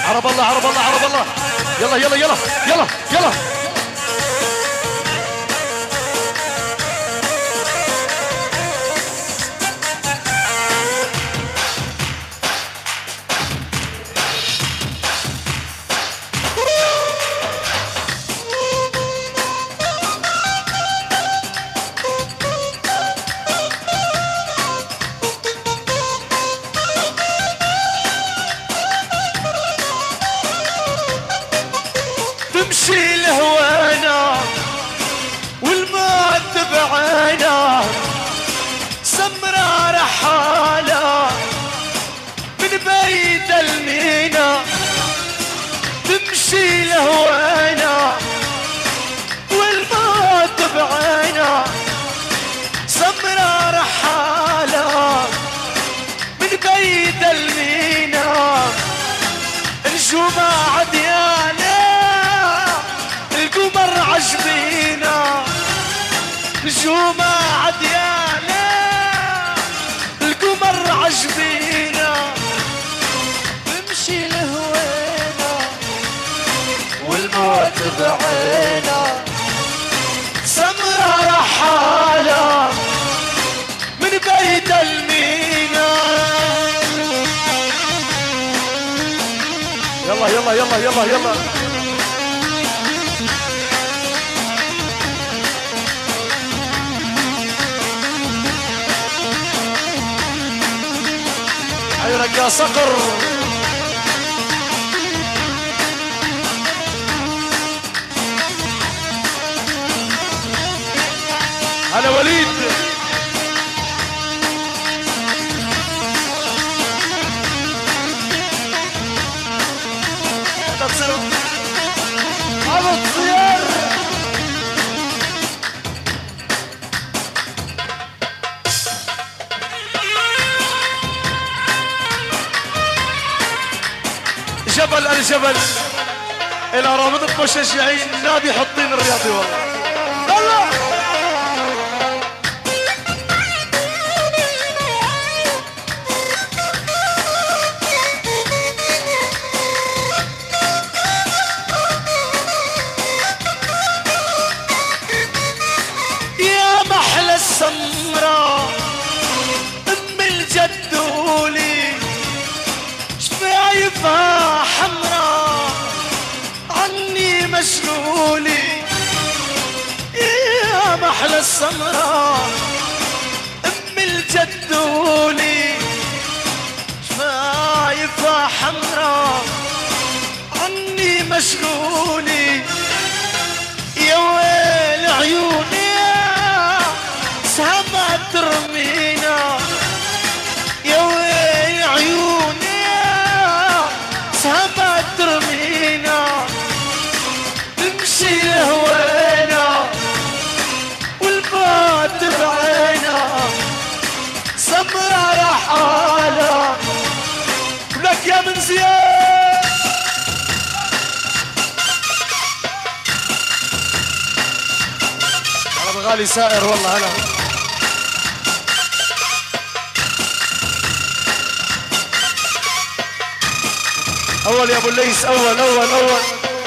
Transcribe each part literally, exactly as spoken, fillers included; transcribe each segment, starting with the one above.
عرب الله عرب الله عرب الله. يلا يلا يلا يلا يلا. تمشي الهوانا والموت بعينا، سمرة رحالة من بيت المينا. تمشي الهوانا والموت بعينا، سمرة رحالة من بيت المينا. نجومة عديانة القمر عجبينا، نجومة عديانة القمر عجبينا. نمشي لهوينا والموت بعينا، سمرة رحالة من بيت المينا. يلا يلا يلا يلا يلا. عيونك يا صقر. هلا وليد. على الطيار جبل الجبل الى رابطة مشجعين نادي حطين الرياضي. والله الله. يا محلى السمراء ام الجدولي، شفايفها حمراء عني مشغولي. يا محلى السمراء ام الجدولي، شفايفها حمراء عني مشغولي. يا ويل عيوني سهمة ترمينا، يا ويل عيوني سهمة ترمينا. تمشي لهوينا والموت بعينا، سمرة رحالة ولك يا من زياد. هلا بغالي سائر. والله هلا. اول يا ابو الليث. اول اول اول.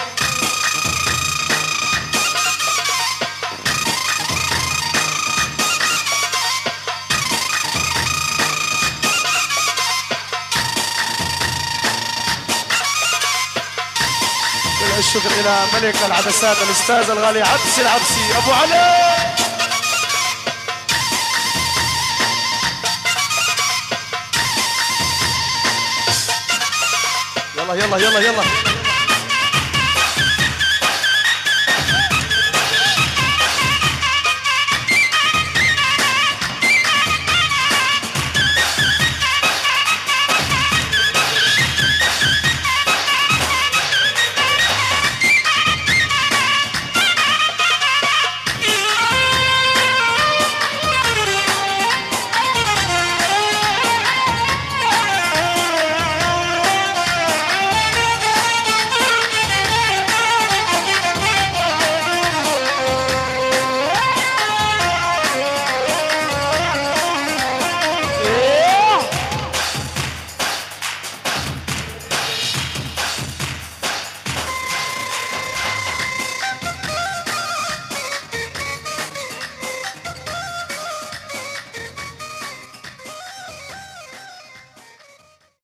كل الشكر الى ملك العدسات الاستاذ الغالي عبسي العبسي ابو علي. يلا يلا يلا يلا.